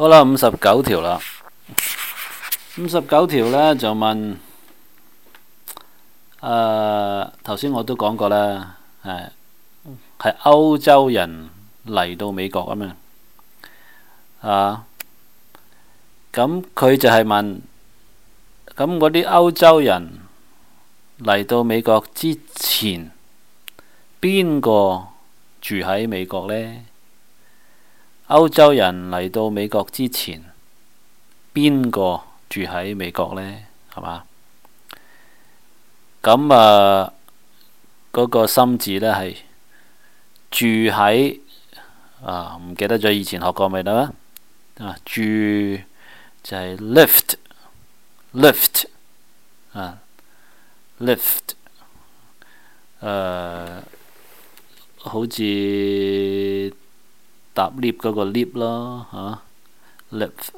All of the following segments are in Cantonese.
好啦，59條啦。59條呢就問，頭先我都講過啦，係歐洲人嚟到美國咁樣，咁佢就係問，咁嗰啲歐洲人嚟到美國之前，邊個住喺美國呢？歐洲人嚟到美國之前，邊個住喺美國呢？係嘛？咁嗰個心字呢係住喺唔記得咗以前學過未啦？住就係 lift 好似搭 lift 嗰個 lift 咯，lift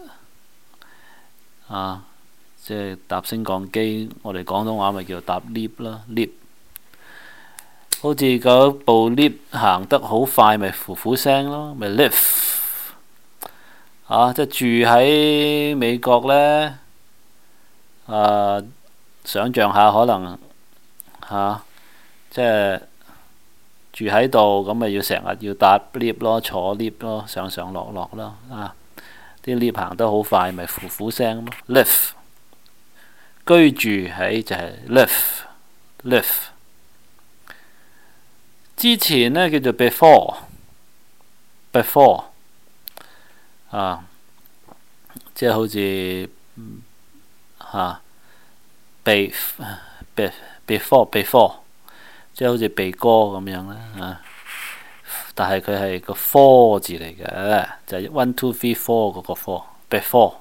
即係搭升降機，我哋廣東話咪叫搭 lift 啦 ，lift 好似嗰部 lift 行得好快，咪呼呼聲咯，咪 lift 即係住喺美國呢，想像下可能即係住喺度咁咪要成日要搭 lift 咯，坐 lift 咯，上上落落咯，啲 lift 行得好快咪呼呼聲咯 ，lift 居住喺就係 lift 之前呢叫做 before 即係好似before 即係好似鼻哥咁樣啦，但係佢係個 four 字嚟嘅，就係 1 2 3 4嗰個 four before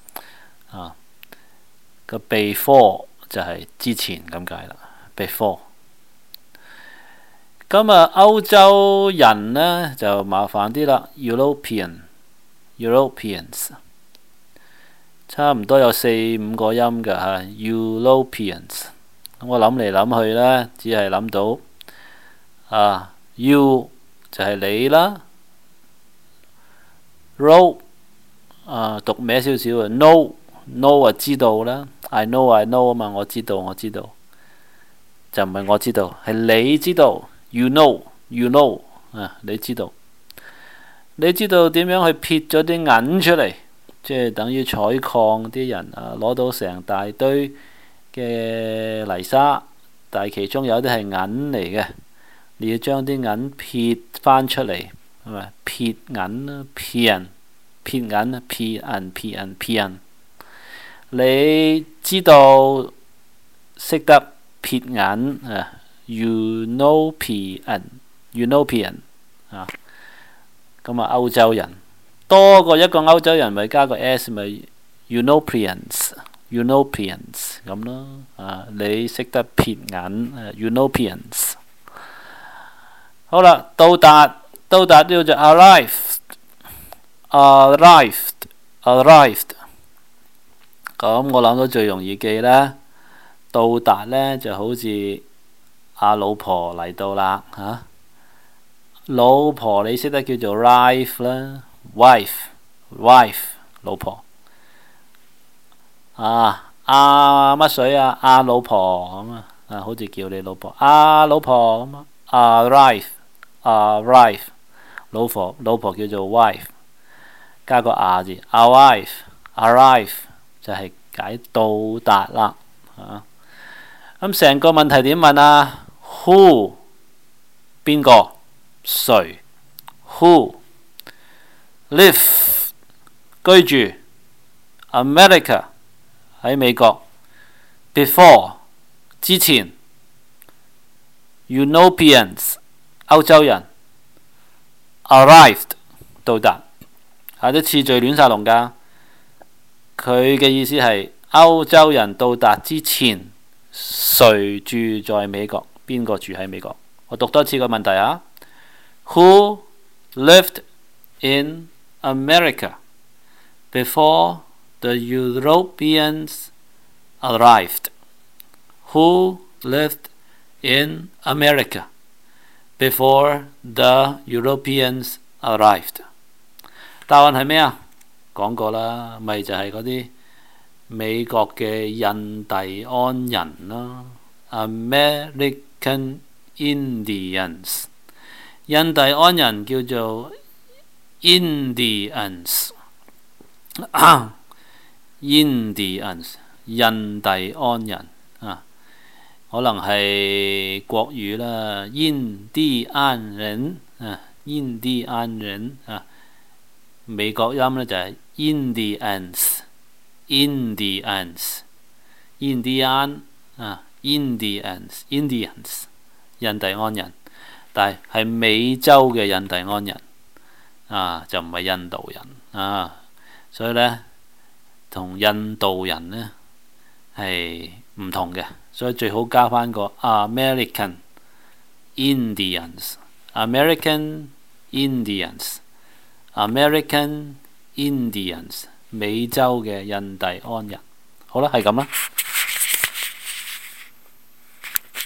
個 before 就係之前咁解啦 before。咁歐洲人呢就麻煩啲啦 Europeans 差唔多有4-5個音嘅Europeans。我諗嚟諗去呢，只係諗到You 就係你啦 Row 讀歪少少No 知道啦 I know 嘛，我知道就唔係我知道，係你知道You know 你知道點樣去撇咗啲銀出嚟，即係等於採礦啲人攞到成大堆嘅泥沙，但係其中有啲係銀嚟嘅，你要將啲銀撇翻出嚟，係咪撇銀啦？撇銀，你知道識得撇銀European 咁歐洲人多過一個歐洲人咪加個 S 咪 Europeans 咁咯，你識得撇銀Europeans。好啦，到達呢個就 arrived。咁我諗到最容易記啦，到達呢就好似老婆嚟到啦，老婆你識得叫做 wife 啦 wife 老婆乜水老婆咁好似叫你老婆老婆咁arrive 老婆叫做 wife 加個字arrive 就係解到達啦。咁成個問題點問？Who 邊個？誰 ？Who live 居住 America 喺美國 before 之前 Europeans 歐洲人 arrived 到達，啲次序亂晒龍㗎。佢嘅意思係歐洲人到達之前，誰住在美國？邊個住喺美國？我讀多次個問題Who lived in America before the Europeans arrived? Who lived in America before the Europeans arrived? 答案係咩講過啦，咪就係嗰啲美國嘅印第安人咯 ，American Indians。印第安人叫做 Indians， Indians 印第安人啊，可能係國語啦，印第安人啊，印第安人啊，美國音呢就係 Indians，Indians， 印第安啊 ，Indians，Indians 印第安人。但係美洲嘅印第安人啊，就唔係印度人啊，所以呢，同印度人呢係唔同嘅，所以最好加翻個 American Indians，American Indians，American Indians， 美洲嘅印第安人。好啦，係咁啦。